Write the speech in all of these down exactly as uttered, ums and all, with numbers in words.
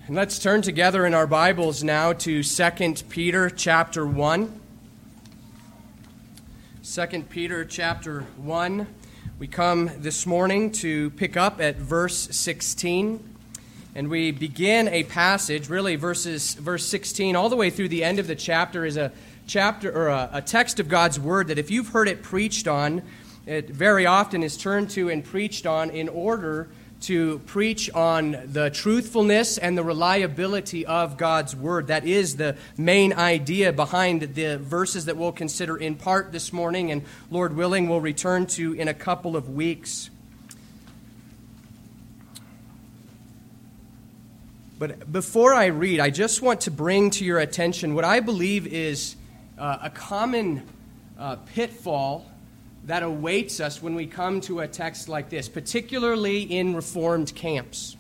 And let's turn together in our Bibles now to Second Peter chapter one. Second Peter chapter one. We come this morning to pick up at verse sixteen. And we begin a passage, really verses verse sixteen, all the way through the end of the chapter is a chapter or a, a text of God's Word that if you've heard it preached on, it very often is turned to and preached on in order to preach on the truthfulness and the reliability of God's Word. That is the main idea behind the verses that we'll consider in part this morning, and Lord willing, we'll return to in a couple of weeks. But before I read, I just want to bring to your attention what I believe is uh, a common uh, pitfall that awaits us when we come to a text like this, particularly in Reformed camps.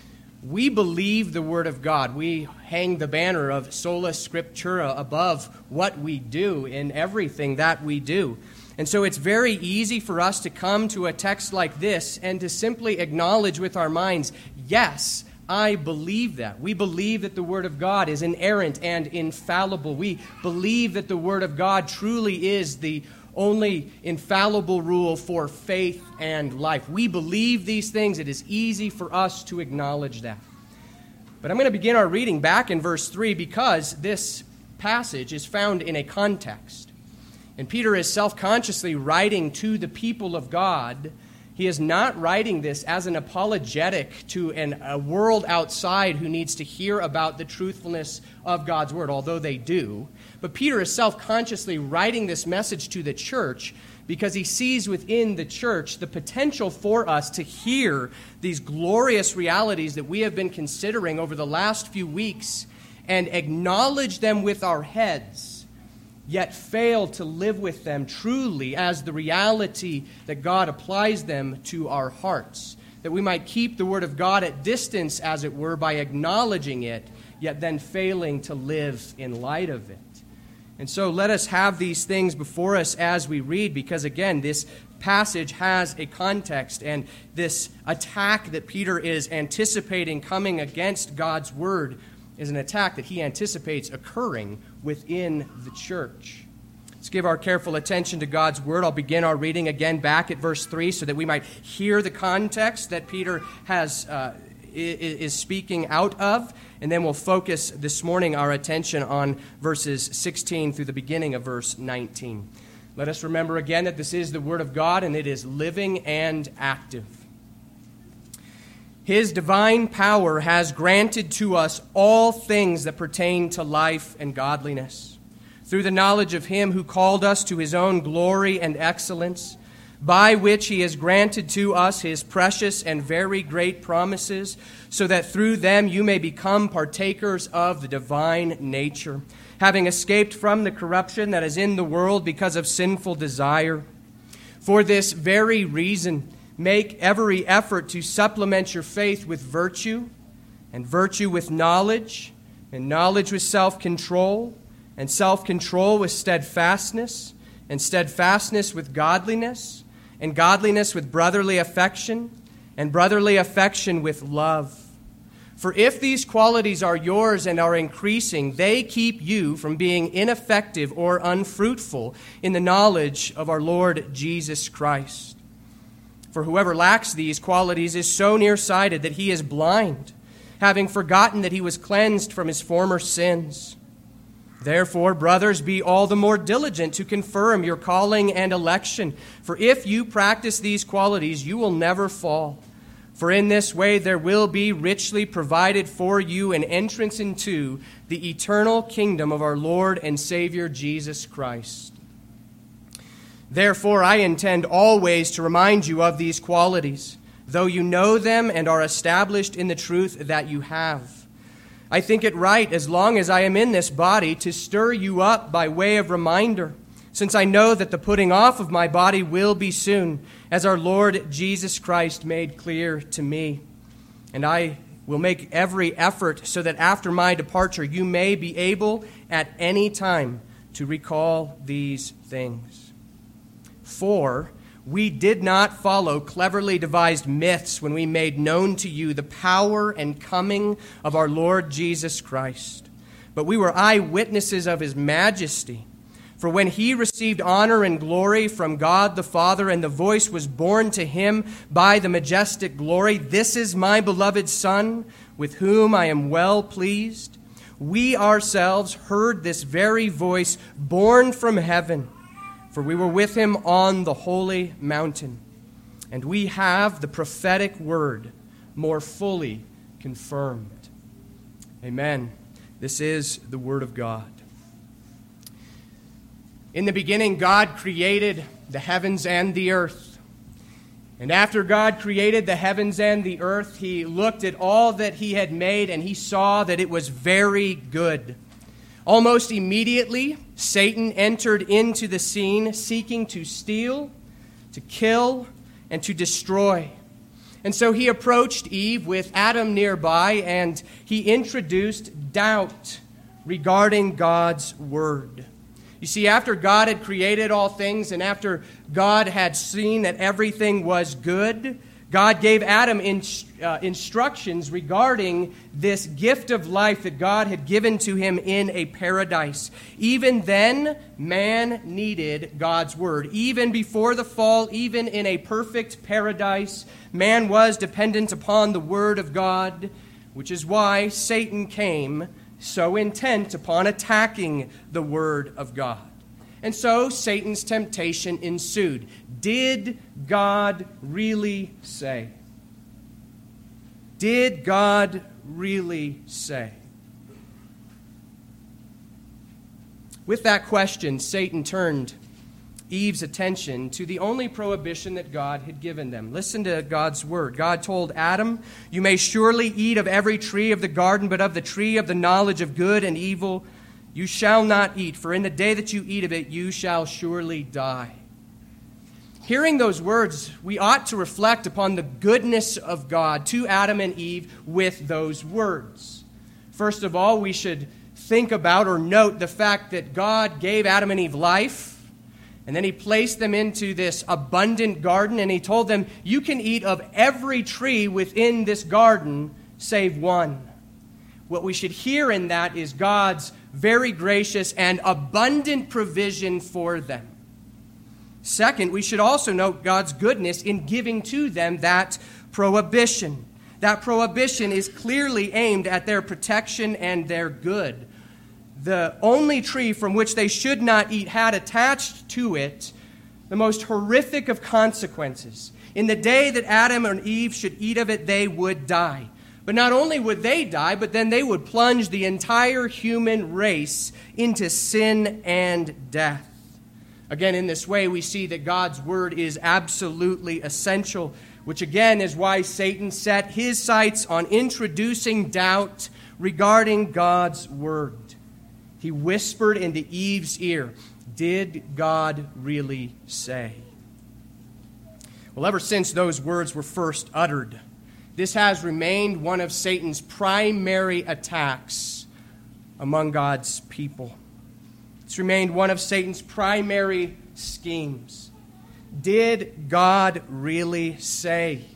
We believe the Word of God. We hang the banner of sola scriptura above what we do in everything that we do. And so it's very easy for us to come to a text like this and to simply acknowledge with our minds, yes, I believe that. We believe that the Word of God is inerrant and infallible. We believe that the Word of God truly is the only infallible rule for faith and life. We believe these things. It is easy for us to acknowledge that. But I'm going to begin our reading back in verse three because this passage is found in a context. And Peter is self-consciously writing to the people of God. He is not writing this as an apologetic to an, a world outside who needs to hear about the truthfulness of God's Word, although they do. But Peter is self-consciously writing this message to the church because he sees within the church the potential for us to hear these glorious realities that we have been considering over the last few weeks and acknowledge them with our heads, yet fail to live with them truly as the reality that God applies them to our hearts, that we might keep the Word of God at distance, as it were, by acknowledging it, yet then failing to live in light of it. And so let us have these things before us as we read, because again, this passage has a context, and this attack that Peter is anticipating coming against God's Word is an attack that he anticipates occurring within the church. Let's give our careful attention to God's Word. I'll begin our reading again back at verse three so that we might hear the context that Peter has uh, is speaking out of, and then we'll focus this morning our attention on verses sixteen through the beginning of verse nineteen. Let us remember again that this is the Word of God, and it is living and active. His divine power has granted to us all things that pertain to life and godliness, through the knowledge of Him who called us to His own glory and excellence, by which He has granted to us His precious and very great promises, so that through them you may become partakers of the divine nature, having escaped from the corruption that is in the world because of sinful desire. For this very reason, make every effort to supplement your faith with virtue, and virtue with knowledge, and knowledge with self-control, and self-control with steadfastness, and steadfastness with godliness, and godliness with brotherly affection, and brotherly affection with love. For if these qualities are yours and are increasing, they keep you from being ineffective or unfruitful in the knowledge of our Lord Jesus Christ. For whoever lacks these qualities is so nearsighted that he is blind, having forgotten that he was cleansed from his former sins. Therefore, brothers, be all the more diligent to confirm your calling and election. For if you practice these qualities, you will never fall. For in this way there will be richly provided for you an entrance into the eternal kingdom of our Lord and Savior Jesus Christ. Therefore, I intend always to remind you of these qualities, though you know them and are established in the truth that you have. I think it right, as long as I am in this body, to stir you up by way of reminder, since I know that the putting off of my body will be soon, as our Lord Jesus Christ made clear to me. And I will make every effort so that after my departure you may be able at any time to recall these things. For We did not follow cleverly devised myths when we made known to you the power and coming of our Lord Jesus Christ, but we were eyewitnesses of his majesty. For when he received honor and glory from God the Father, and the voice was borne to him by the majestic glory, "This is my beloved Son, with whom I am well pleased," we ourselves heard this very voice borne from heaven. For we were with him on the holy mountain, and we have the prophetic word more fully confirmed. Amen. This is the word of God. In the beginning, God created the heavens and the earth. And after God created the heavens and the earth, he looked at all that he had made, and he saw that it was very good. Almost immediately, Satan entered into the scene, seeking to steal, to kill, and to destroy. And so he approached Eve with Adam nearby, and he introduced doubt regarding God's word. You see, after God had created all things, and after God had seen that everything was good, God gave Adam in, uh, instructions regarding this gift of life that God had given to him in a paradise. Even then, man needed God's word. Even before the fall, even in a perfect paradise, man was dependent upon the word of God, which is why Satan came so intent upon attacking the word of God. And so Satan's temptation ensued. Did God really say? Did God really say? With that question, Satan turned Eve's attention to the only prohibition that God had given them. Listen to God's word. God told Adam, "You may surely eat of every tree of the garden, but of the tree of the knowledge of good and evil you shall not eat, for in the day that you eat of it, you shall surely die." Hearing those words, we ought to reflect upon the goodness of God to Adam and Eve with those words. First of all, we should think about or note the fact that God gave Adam and Eve life, and then he placed them into this abundant garden, and he told them, "You can eat of every tree within this garden, save one." What we should hear in that is God's very gracious and abundant provision for them. Second, we should also note God's goodness in giving to them that prohibition. That prohibition is clearly aimed at their protection and their good. The only tree from which they should not eat had attached to it the most horrific of consequences. In the day that Adam and Eve should eat of it, they would die. But not only would they die, but then they would plunge the entire human race into sin and death. Again, in this way, we see that God's word is absolutely essential, which again is why Satan set his sights on introducing doubt regarding God's word. He whispered into Eve's ear, "Did God really say?" Well, ever since those words were first uttered, this has remained one of Satan's primary attacks among God's people. It's remained one of Satan's primary schemes. Did God really say?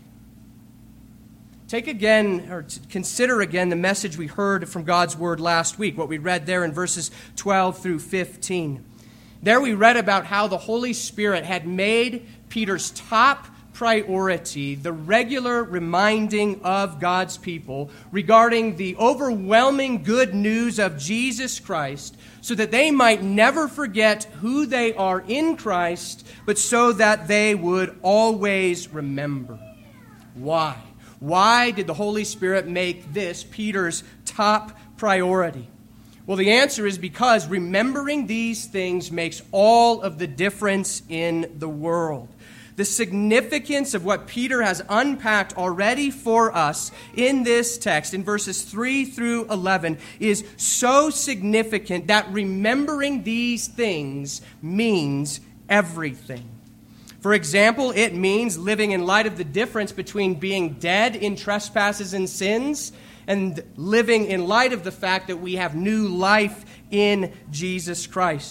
Take again, or consider again, the message we heard from God's word last week, what we read there in verses twelve through fifteen. There we read about how the Holy Spirit had made Peter's top priority the regular reminding of God's people regarding the overwhelming good news of Jesus Christ, so that they might never forget who they are in Christ, but so that they would always remember. Why? Why did the Holy Spirit make this Peter's top priority? Well, the answer is because remembering these things makes all of the difference in the world. The significance of what Peter has unpacked already for us in this text, in verses three through eleven, is so significant that remembering these things means everything. For example, it means living in light of the difference between being dead in trespasses and sins and living in light of the fact that we have new life in Jesus Christ.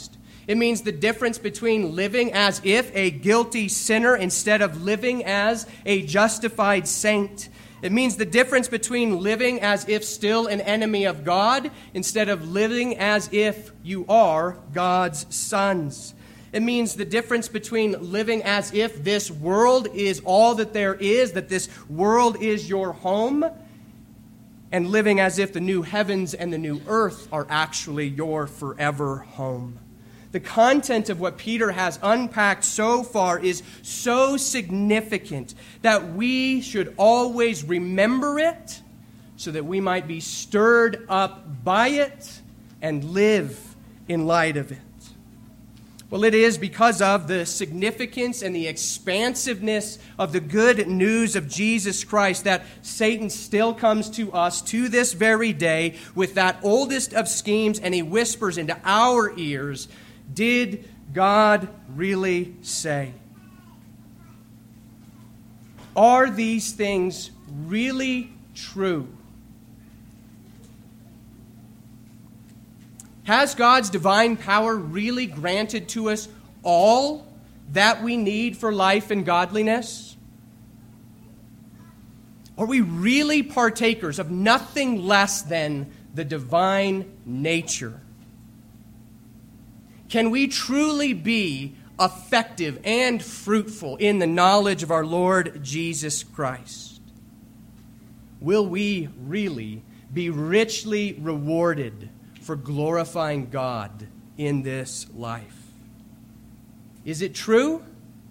It means the difference between living as if a guilty sinner instead of living as a justified saint. It means the difference between living as if still an enemy of God instead of living as if you are God's sons. It means the difference between living as if this world is all that there is, that this world is your home, and living as if the new heavens and the new earth are actually your forever home. The content of what Peter has unpacked so far is so significant that we should always remember it so that we might be stirred up by it and live in light of it. Well, it is because of the significance and the expansiveness of the good news of Jesus Christ that Satan still comes to us to this very day with that oldest of schemes, and he whispers into our ears, "Did God really say?" Are these things really true? Has God's divine power really granted to us all that we need for life and godliness? Are we really partakers of nothing less than the divine nature? Can we truly be effective and fruitful in the knowledge of our Lord Jesus Christ? Will we really be richly rewarded for glorifying God in this life? Is it true?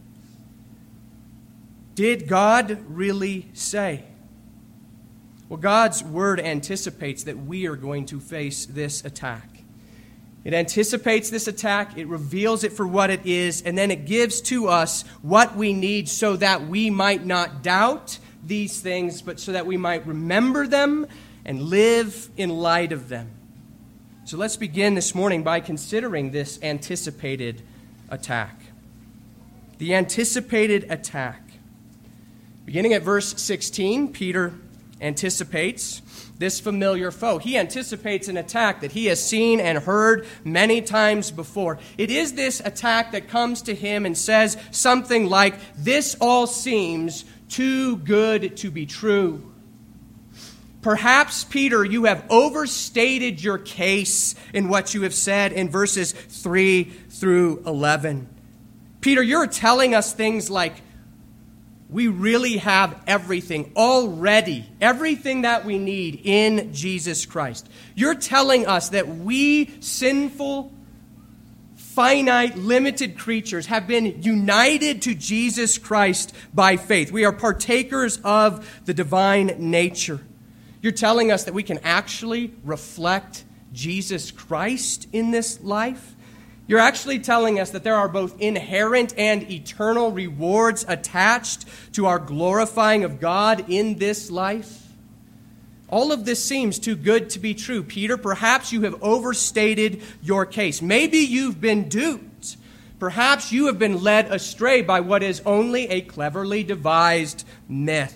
Did God really say? Well, God's word anticipates that we are going to face this attack. It anticipates this attack, it reveals it for what it is, and then it gives to us what we need so that we might not doubt these things, but so that we might remember them and live in light of them. So let's begin this morning by considering this anticipated attack. The anticipated attack. Beginning at verse sixteen, Peter anticipates this familiar foe. He anticipates an attack that he has seen and heard many times before. It is this attack that comes to him and says something like, "This all seems too good to be true." Perhaps, Peter, you have overstated your case in what you have said in verses three through eleven. Peter, you're telling us things like, we really have everything already, everything that we need in Jesus Christ. You're telling us that we sinful, finite, limited creatures have been united to Jesus Christ by faith. We are partakers of the divine nature. You're telling us that we can actually reflect Jesus Christ in this life. You're actually telling us that there are both inherent and eternal rewards attached to our glorifying of God in this life. All of this seems too good to be true. Peter, perhaps you have overstated your case. Maybe you've been duped. Perhaps you have been led astray by what is only a cleverly devised myth.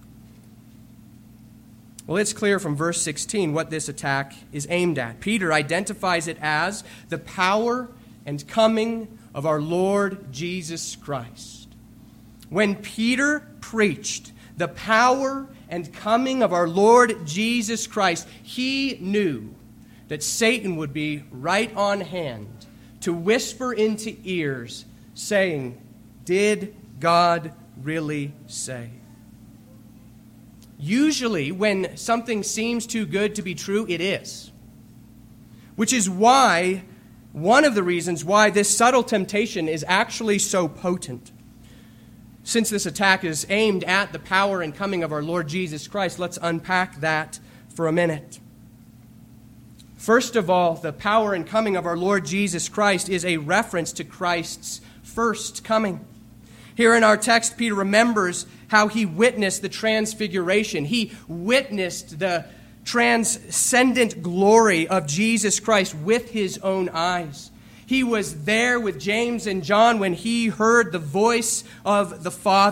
Well, it's clear from verse sixteen what this attack is aimed at. Peter identifies it as the power and coming of our Lord Jesus Christ. When Peter preached the power and coming of our Lord Jesus Christ, he knew that Satan would be right on hand to whisper into ears, saying, "Did God really say?" Usually, when something seems too good to be true, it is. Which is why, one of the reasons why this subtle temptation is actually so potent. Since this attack is aimed at the power and coming of our Lord Jesus Christ, let's unpack that for a minute. First of all, the power and coming of our Lord Jesus Christ is a reference to Christ's first coming. Here in our text, Peter remembers how he witnessed the transfiguration. He witnessed the transcendent glory of Jesus Christ with his own eyes. He was there with James and John when he heard the voice of the Father.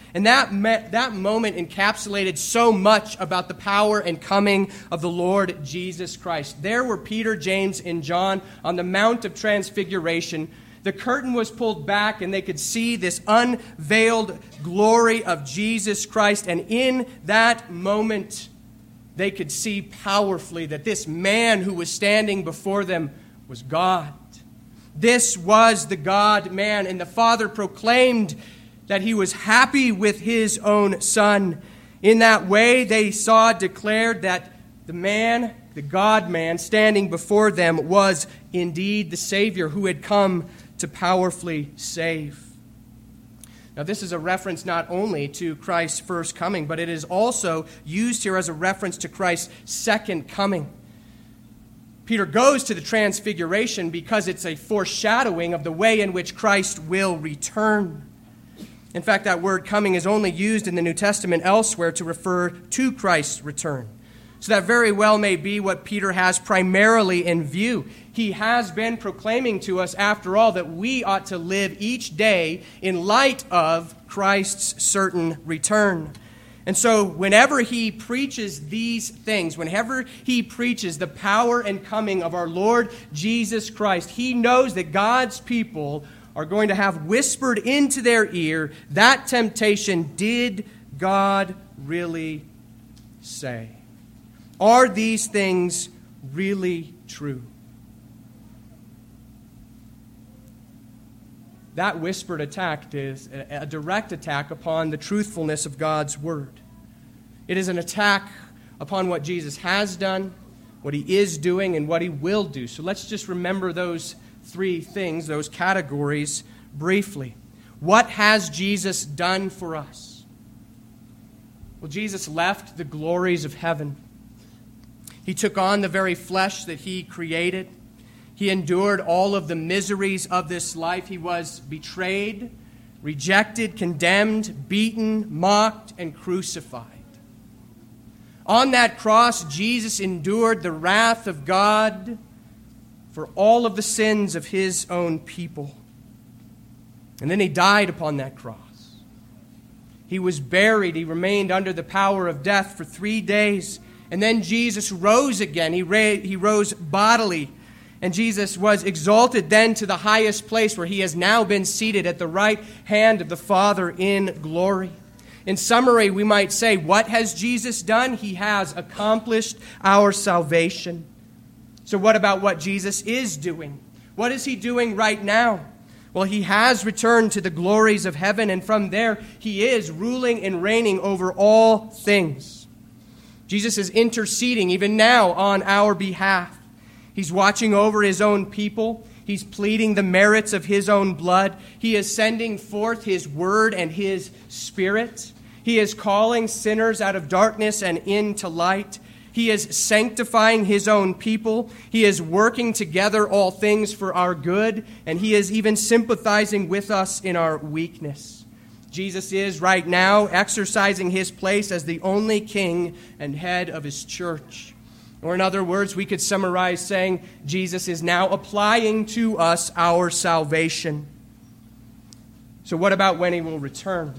And that me- that moment encapsulated so much about the power and coming of the Lord Jesus Christ. There were Peter, James, and John on the Mount of Transfiguration. The curtain was pulled back, and they could see this unveiled glory of Jesus Christ. And in that moment, they could see powerfully that this man who was standing before them was God. This was the God-man, and the Father proclaimed that he was happy with his own Son. In that way, they saw declared that the man, the God-man, standing before them was indeed the Savior who had come to powerfully save. Now, this is a reference not only to Christ's first coming, but it is also used here as a reference to Christ's second coming. Peter goes to the Transfiguration because it's a foreshadowing of the way in which Christ will return. In fact, that word coming is only used in the New Testament elsewhere to refer to Christ's return. So that very well may be what Peter has primarily in view. He has been proclaiming to us, after all, that we ought to live each day in light of Christ's certain return. And so whenever he preaches these things, whenever he preaches the power and coming of our Lord Jesus Christ, he knows that God's people are going to have whispered into their ear that temptation, did God really say? Are these things really true? That whispered attack is a direct attack upon the truthfulness of God's word. It is an attack upon what Jesus has done, what he is doing, and what he will do. So let's just remember those three things, those categories, briefly. What has Jesus done for us? Well, Jesus left the glories of heaven. He took on the very flesh that he created. He endured all of the miseries of this life. He was betrayed, rejected, condemned, beaten, mocked, and crucified. On that cross, Jesus endured the wrath of God for all of the sins of his own people. And then he died upon that cross. He was buried. He remained under the power of death for three days. And then Jesus rose again. He, ra- he rose bodily. And Jesus was exalted then to the highest place where he has now been seated at the right hand of the Father in glory. In summary, we might say, what has Jesus done? He has accomplished our salvation. So what about what Jesus is doing? What is he doing right now? Well, he has returned to the glories of heaven, and from there he is ruling and reigning over all things. Jesus is interceding even now on our behalf. He's watching over his own people. He's pleading the merits of his own blood. He is sending forth his word and his spirit. He is calling sinners out of darkness and into light. He is sanctifying his own people. He is working together all things for our good, and he is even sympathizing with us in our weakness. Jesus is right now exercising his place as the only king and head of his church. Or in other words, we could summarize saying Jesus is now applying to us our salvation. So what about when he will return?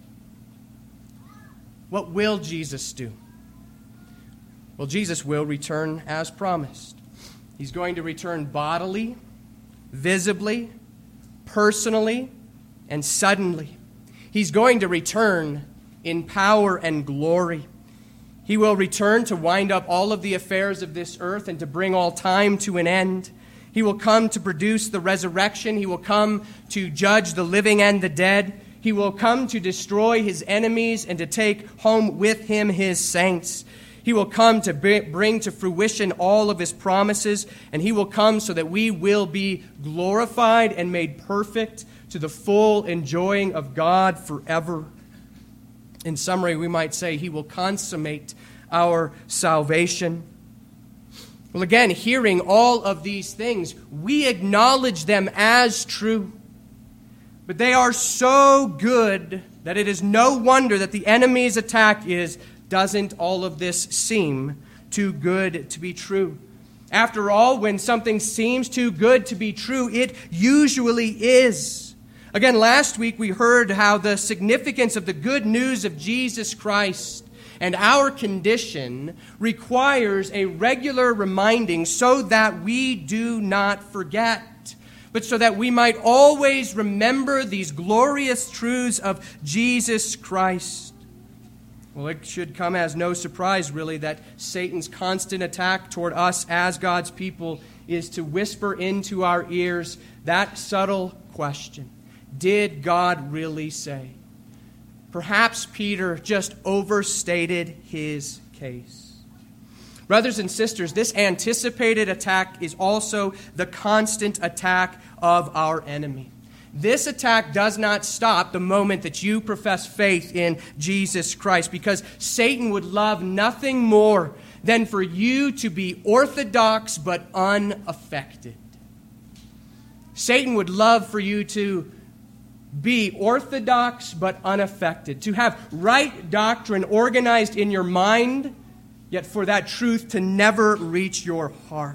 What will Jesus do? Well, Jesus will return as promised. He's going to return bodily, visibly, personally, and suddenly. He's going to return in power and glory. He will return to wind up all of the affairs of this earth and to bring all time to an end. He will come to produce the resurrection. He will come to judge the living and the dead. He will come to destroy his enemies and to take home with him his saints. He will come to bring to fruition all of his promises, and he will come so that we will be glorified and made perfect to the full enjoying of God forever. In summary, we might say he will consummate our salvation. Well, again, hearing all of these things, we acknowledge them as true. But they are so good that it is no wonder that the enemy's attack is, doesn't all of this seem too good to be true? After all, when something seems too good to be true, it usually is. Again, last week we heard how the significance of the good news of Jesus Christ and our condition requires a regular reminding so that we do not forget, but so that we might always remember these glorious truths of Jesus Christ. Well, it should come as no surprise, really, that Satan's constant attack toward us as God's people is to whisper into our ears that subtle question: did God really say? Perhaps Peter just overstated his case. Brothers and sisters, this anticipated attack is also the constant attack of our enemy. This attack does not stop the moment that you profess faith in Jesus Christ, because Satan would love nothing more than for you to be orthodox but unaffected. Satan would love for you to be orthodox but unaffected, to have right doctrine organized in your mind, yet for that truth to never reach your heart.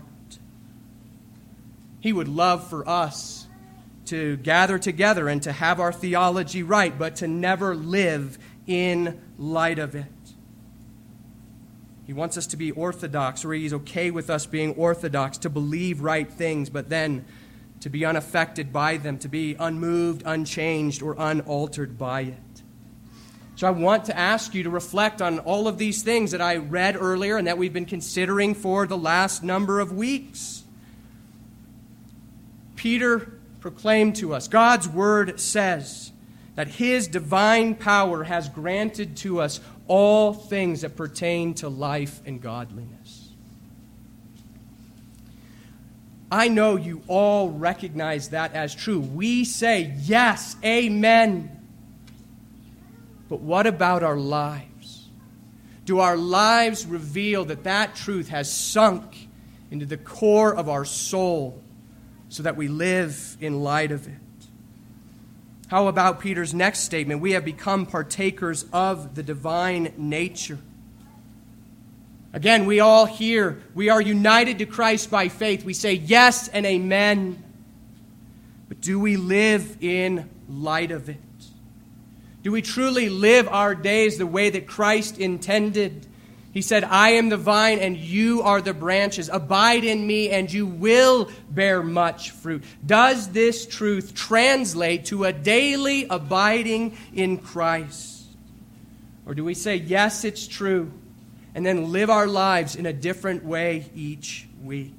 He would love for us to gather together and to have our theology right, but to never live in light of it. He wants us to be orthodox, or he's okay with us being orthodox, to believe right things, but then to be unaffected by them, to be unmoved, unchanged, or unaltered by it. So I want to ask you to reflect on all of these things that I read earlier and that we've been considering for the last number of weeks. Peter proclaimed to us, God's word says that his divine power has granted to us all things that pertain to life and godliness. I know you all recognize that as true. We say, yes, amen. But what about our lives? Do our lives reveal that that truth has sunk into the core of our soul so that we live in light of it? How about Peter's next statement? We have become partakers of the divine nature. Again, we all hear, we are united to Christ by faith. We say yes and amen. But do we live in light of it? Do we truly live our days the way that Christ intended? He said, I am the vine and you are the branches. Abide in me and you will bear much fruit. Does this truth translate to a daily abiding in Christ? Or do we say, yes, it's true, and then live our lives in a different way each week?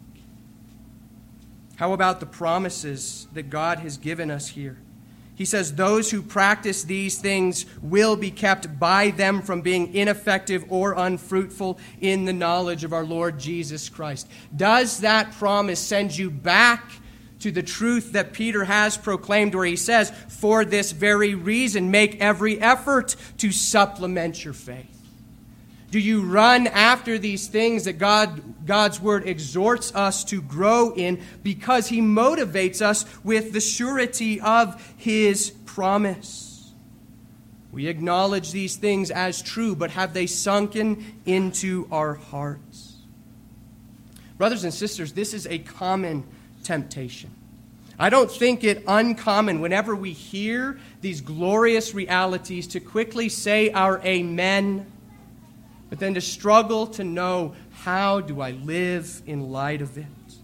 How about the promises that God has given us here? He says, those who practice these things will be kept by them from being ineffective or unfruitful in the knowledge of our Lord Jesus Christ. Does that promise send you back to the truth that Peter has proclaimed, where he says, for this very reason, make every effort to supplement your faith? Do you run after these things that God, God's word exhorts us to grow in because he motivates us with the surety of his promise? We acknowledge these things as true, but have they sunken into our hearts? Brothers and sisters, this is a common temptation. I don't think it uncommon whenever we hear these glorious realities to quickly say our amen, but then to struggle to know, how do I live in light of it?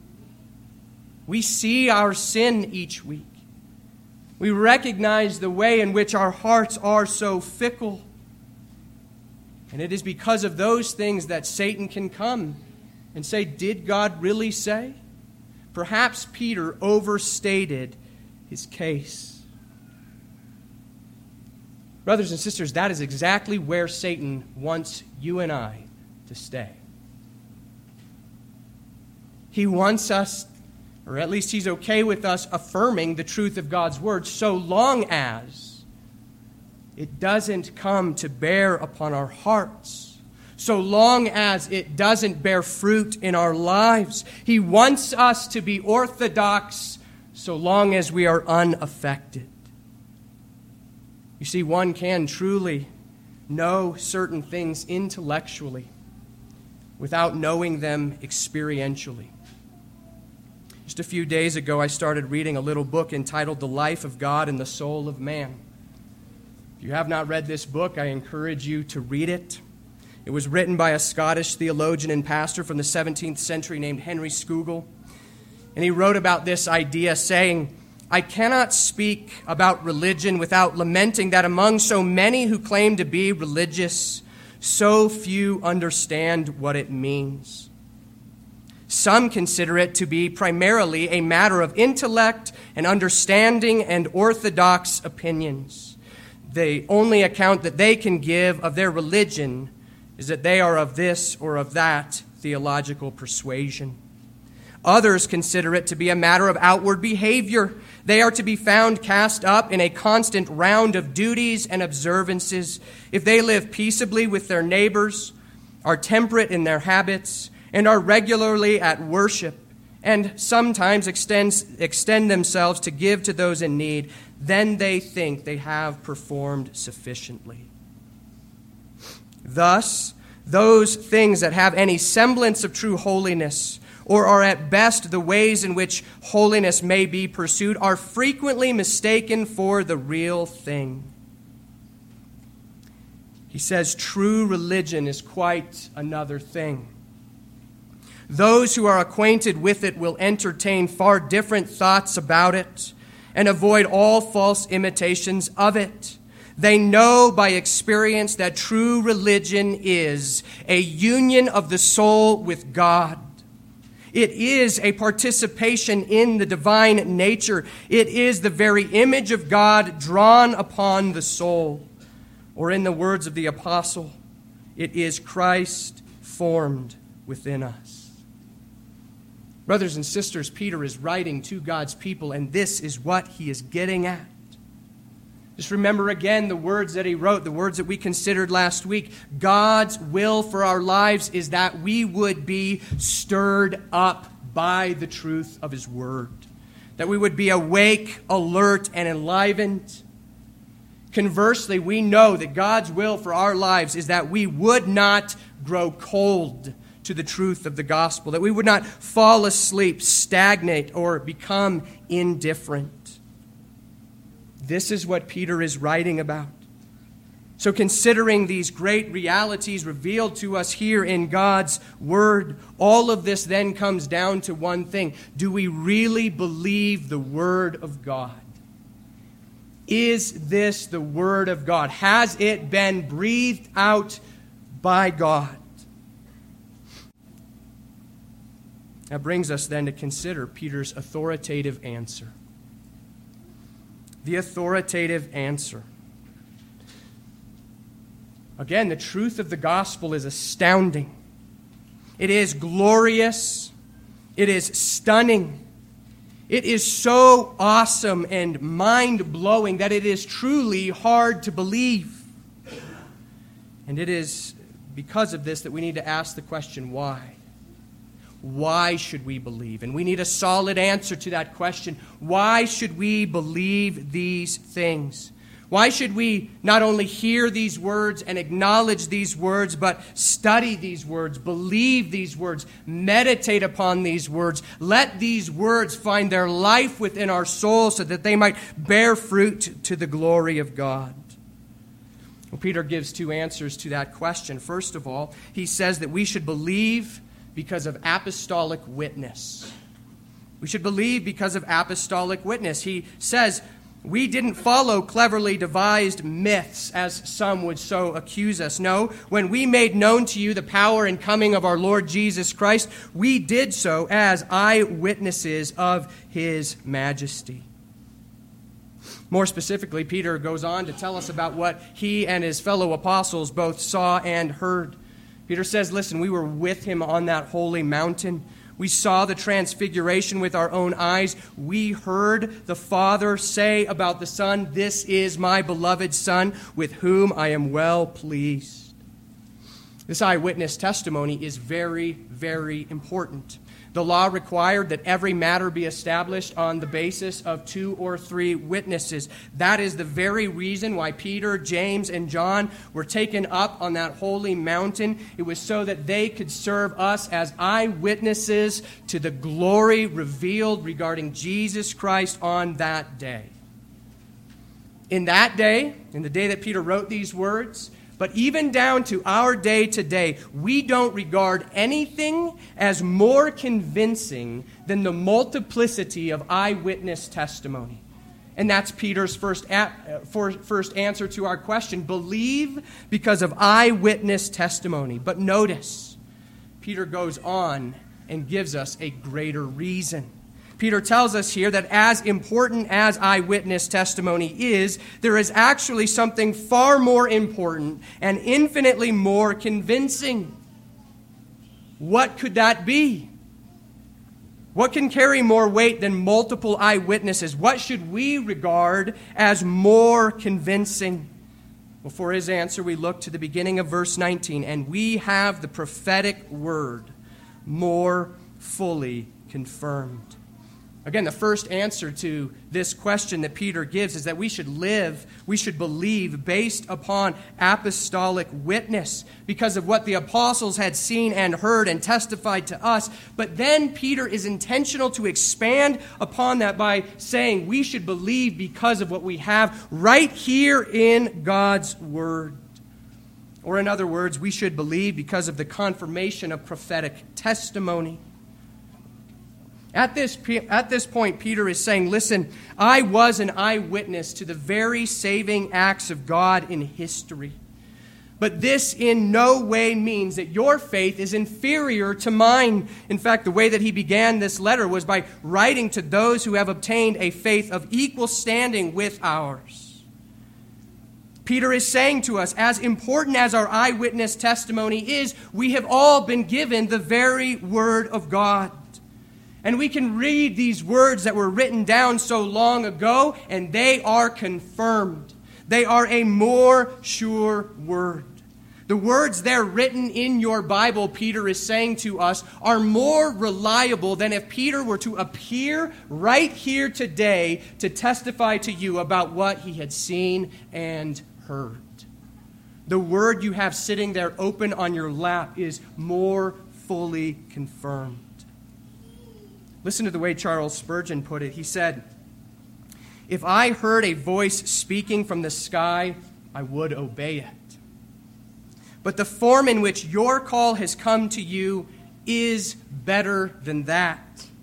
We see our sin each week. We recognize the way in which our hearts are so fickle. And it is because of those things that Satan can come and say, did God really say? Perhaps Peter overstated his case. Brothers and sisters, that is exactly where Satan wants you and I to stay. He wants us, or at least he's okay with us, affirming the truth of God's word, so long as it doesn't come to bear upon our hearts, so long as it doesn't bear fruit in our lives. He wants us to be orthodox so long as we are unaffected. You see, one can truly know certain things intellectually without knowing them experientially. Just a few days ago, I started reading a little book entitled The Life of God and the Soul of Man. If you have not read this book, I encourage you to read it. It was written by a Scottish theologian and pastor from the seventeenth century named Henry Scougal. And he wrote about this idea, saying, "I cannot speak about religion without lamenting that among so many who claim to be religious, so few understand what it means. Some consider it to be primarily a matter of intellect and understanding and orthodox opinions. The only account that they can give of their religion is that they are of this or of that theological persuasion. Others consider it to be a matter of outward behavior. They are to be found cast up in a constant round of duties and observances. If they live peaceably with their neighbors, are temperate in their habits, and are regularly at worship, and sometimes extend, extend themselves to give to those in need, then they think they have performed sufficiently. Thus, those things that have any semblance of true holiness, or are at best the ways in which holiness may be pursued, are frequently mistaken for the real thing." He says, true religion is quite another thing. Those who are acquainted with it will entertain far different thoughts about it and avoid all false imitations of it. They know by experience that true religion is a union of the soul with God. It is a participation in the divine nature. It is the very image of God drawn upon the soul. Or in the words of the apostle, it is Christ formed within us. Brothers and sisters, Peter is writing to God's people, and this is what he is getting at. Just remember again the words that he wrote, the words that we considered last week. God's will for our lives is that we would be stirred up by the truth of his word, that we would be awake, alert, and enlivened. Conversely, we know that God's will for our lives is that we would not grow cold to the truth of the gospel, that we would not fall asleep, stagnate, or become indifferent. This is what Peter is writing about. So considering these great realities revealed to us here in God's word, all of this then comes down to one thing. Do we really believe the word of God? Is this the word of God? Has it been breathed out by God? That brings us then to consider Peter's authoritative answer. The authoritative answer. Again, the truth of the gospel is astounding. It is glorious. It is stunning. It is so awesome and mind-blowing that it is truly hard to believe. And it is because of this that we need to ask the question, why? Why should we believe? And we need a solid answer to that question. Why should we believe these things? Why should we not only hear these words and acknowledge these words, but study these words, believe these words, meditate upon these words, let these words find their life within our souls so that they might bear fruit to the glory of God? Well, Peter gives two answers to that question. First of all, he says that we should believe because of apostolic witness. We should believe because of apostolic witness. He says, we didn't follow cleverly devised myths, as some would so accuse us. No, when we made known to you the power and coming of our Lord Jesus Christ, we did so as eyewitnesses of his majesty. More specifically, Peter goes on to tell us about what he and his fellow apostles both saw and heard. Peter says, listen, we were with him on that holy mountain. We saw the transfiguration with our own eyes. We heard the Father say about the Son, this is my beloved Son, with whom I am well pleased. This eyewitness testimony is very, very important. The law required that every matter be established on the basis of two or three witnesses. That is the very reason why Peter, James, and John were taken up on that holy mountain. It was so that they could serve us as eyewitnesses to the glory revealed regarding Jesus Christ on that day. In that day, in the day that Peter wrote these words, but even down to our day today, we don't regard anything as more convincing than the multiplicity of eyewitness testimony. And that's Peter's first, at, first answer to our question. Believe because of eyewitness testimony. But notice, Peter goes on and gives us a greater reason. Peter tells us here that as important as eyewitness testimony is, there is actually something far more important and infinitely more convincing. What could that be? What can carry more weight than multiple eyewitnesses? What should we regard as more convincing? Well, for his answer, we look to the beginning of verse nineteen, and we have the prophetic word more fully confirmed. Again, the first answer to this question that Peter gives is that we should live, we should believe based upon apostolic witness because of what the apostles had seen and heard and testified to us. But then Peter is intentional to expand upon that by saying we should believe because of what we have right here in God's Word. Or in other words, we should believe because of the confirmation of prophetic testimony. At this, at this point, Peter is saying, listen, I was an eyewitness to the very saving acts of God in history. But this in no way means that your faith is inferior to mine. In fact, the way that he began this letter was by writing to those who have obtained a faith of equal standing with ours. Peter is saying to us, as important as our eyewitness testimony is, we have all been given the very Word of God. And we can read these words that were written down so long ago, and they are confirmed. They are a more sure word. The words there written in your Bible, Peter is saying to us, are more reliable than if Peter were to appear right here today to testify to you about what he had seen and heard. The word you have sitting there open on your lap is more fully confirmed. Listen to the way Charles Spurgeon put it. He said, "If I heard a voice speaking from the sky, I would obey it. But the form in which your call has come to you is better than that."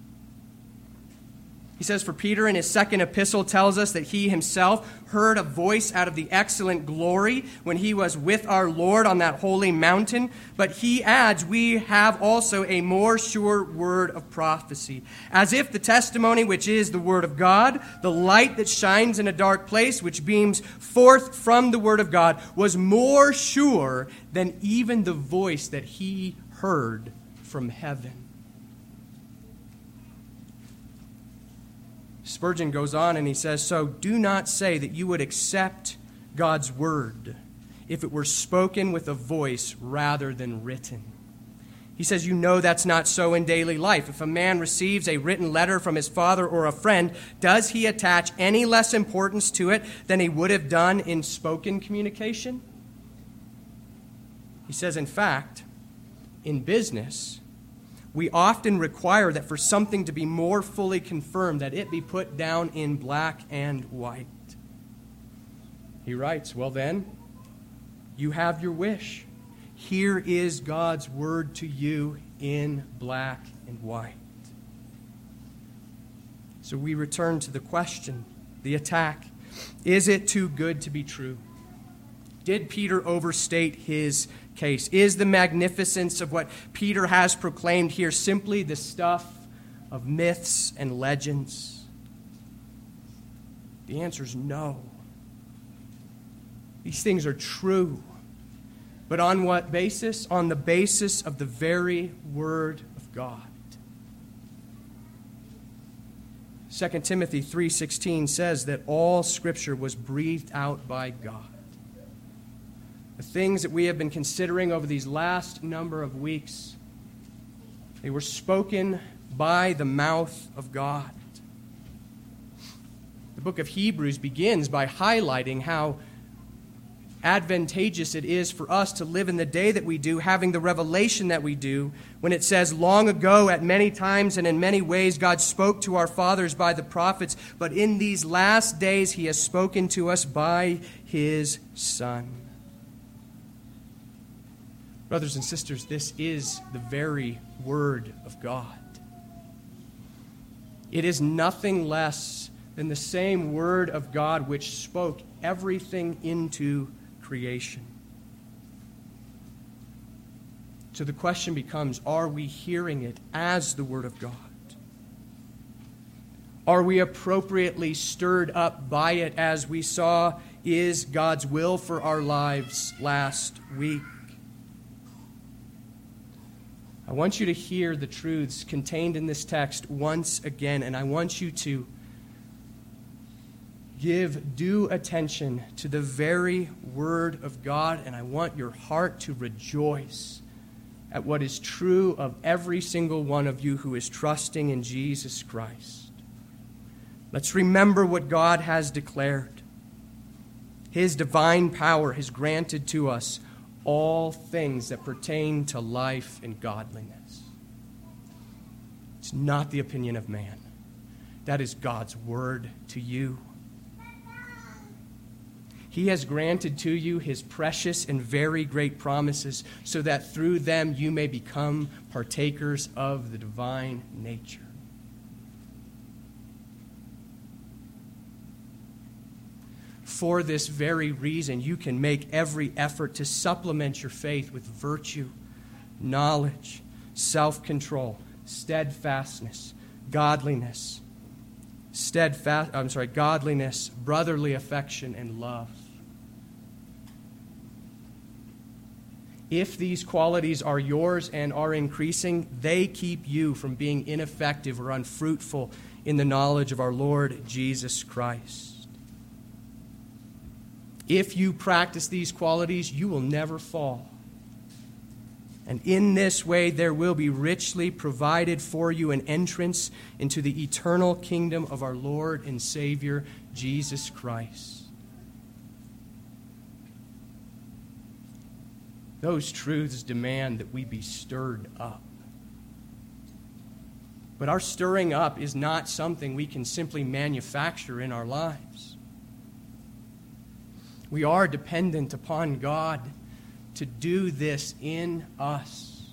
He says, for Peter in his second epistle tells us that he himself heard a voice out of the excellent glory when he was with our Lord on that holy mountain. But he adds, we have also a more sure word of prophecy, as if the testimony which is the word of God, the light that shines in a dark place, which beams forth from the word of God, was more sure than even the voice that he heard from heaven. Spurgeon goes on and he says, so do not say that you would accept God's word if it were spoken with a voice rather than written. He says, you know that's not so in daily life. If a man receives a written letter from his father or a friend, does he attach any less importance to it than he would have done in spoken communication? He says, in fact, in business, we often require that for something to be more fully confirmed, that it be put down in black and white. He writes, well then, you have your wish. Here is God's word to you in black and white. So we return to the question, the attack. Is it too good to be true? Did Peter overstate his case? Is the magnificence of what Peter has proclaimed here simply the stuff of myths and legends? The answer is no. These things are true. But on what basis? On the basis of the very Word of God. Second Timothy three sixteen says that all Scripture was breathed out by God. The things that we have been considering over these last number of weeks, they were spoken by the mouth of God. The book of Hebrews begins by highlighting how advantageous it is for us to live in the day that we do, having the revelation that we do, when it says, long ago, at many times and in many ways, God spoke to our fathers by the prophets, but in these last days he has spoken to us by his Son. Brothers and sisters, this is the very Word of God. It is nothing less than the same Word of God which spoke everything into creation. So the question becomes, are we hearing it as the Word of God? Are we appropriately stirred up by it, as we saw is God's will for our lives last week? I want you to hear the truths contained in this text once again, and I want you to give due attention to the very Word of God, and I want your heart to rejoice at what is true of every single one of you who is trusting in Jesus Christ. Let's remember what God has declared. His divine power has granted to us all things that pertain to life and godliness. It's not the opinion of man. That is God's word to you. He has granted to you his precious and very great promises, so that through them you may become partakers of the divine nature. For this very reason, you can make every effort to supplement your faith with virtue, knowledge, self-control, steadfastness, godliness, steadfast, I'm sorry, godliness, brotherly affection, and love. If these qualities are yours and are increasing, they keep you from being ineffective or unfruitful in the knowledge of our Lord Jesus Christ. If you practice these qualities, you will never fall. And in this way, there will be richly provided for you an entrance into the eternal kingdom of our Lord and Savior, Jesus Christ. Those truths demand that we be stirred up. But our stirring up is not something we can simply manufacture in our lives. We are dependent upon God to do this in us.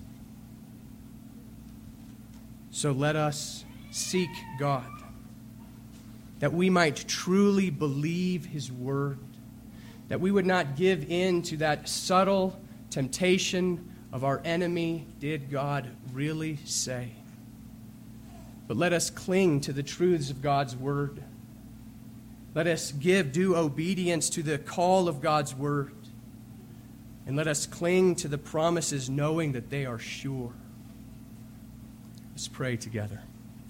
So let us seek God, that we might truly believe His word, that we would not give in to that subtle temptation of our enemy, did God really say? But let us cling to the truths of God's word. Let us give due obedience to the call of God's word. And let us cling to the promises knowing that they are sure. Let's pray together.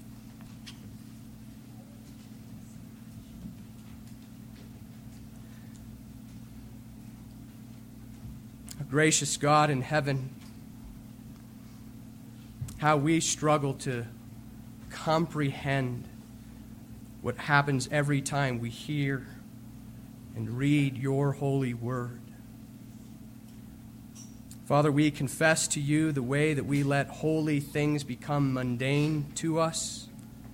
Gracious God in heaven, how we struggle to comprehend what happens every time we hear and read your holy word. Father, we confess to you the way that we let holy things become mundane to us.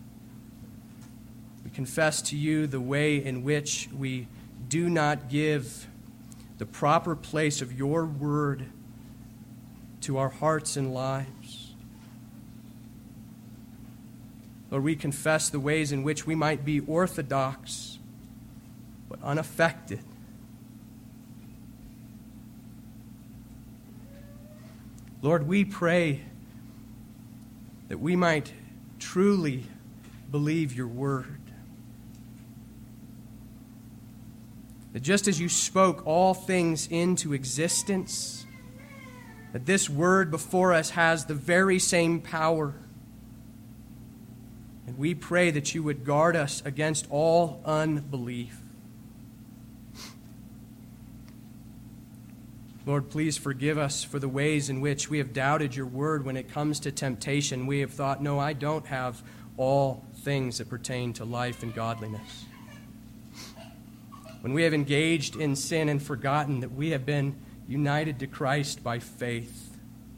We confess to you the way in which we do not give the proper place of your word to our hearts and lives. Lord, we confess the ways in which we might be orthodox but unaffected. Lord, we pray that we might truly believe your word. That just as you spoke all things into existence, that this word before us has the very same power. And we pray that you would guard us against all unbelief. Lord, please forgive us for the ways in which we have doubted your word when it comes to temptation. We have thought, no, I don't have all things that pertain to life and godliness. When we have engaged in sin and forgotten that we have been united to Christ by faith.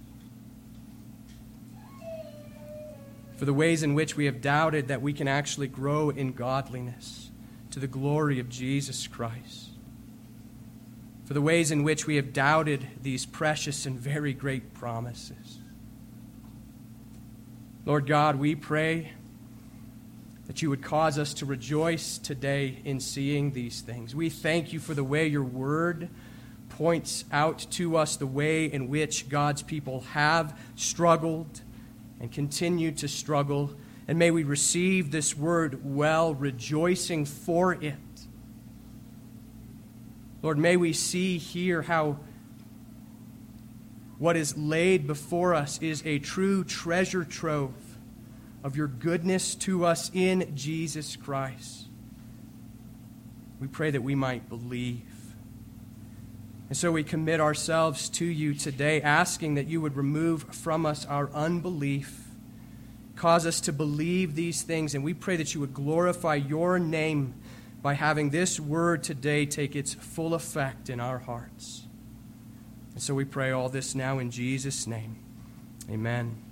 For the ways in which we have doubted that we can actually grow in godliness to the glory of Jesus Christ. For the ways in which we have doubted these precious and very great promises. Lord God, we pray that you would cause us to rejoice today in seeing these things. We thank you for the way your word points out to us the way in which God's people have struggled and continue to struggle. And may we receive this word well, rejoicing for it. Lord, may we see here how what is laid before us is a true treasure trove of your goodness to us in Jesus Christ. We pray that we might believe. And so we commit ourselves to you today, asking that you would remove from us our unbelief, cause us to believe these things, and we pray that you would glorify your name by having this word today take its full effect in our hearts. And so we pray all this now in Jesus' name. Amen.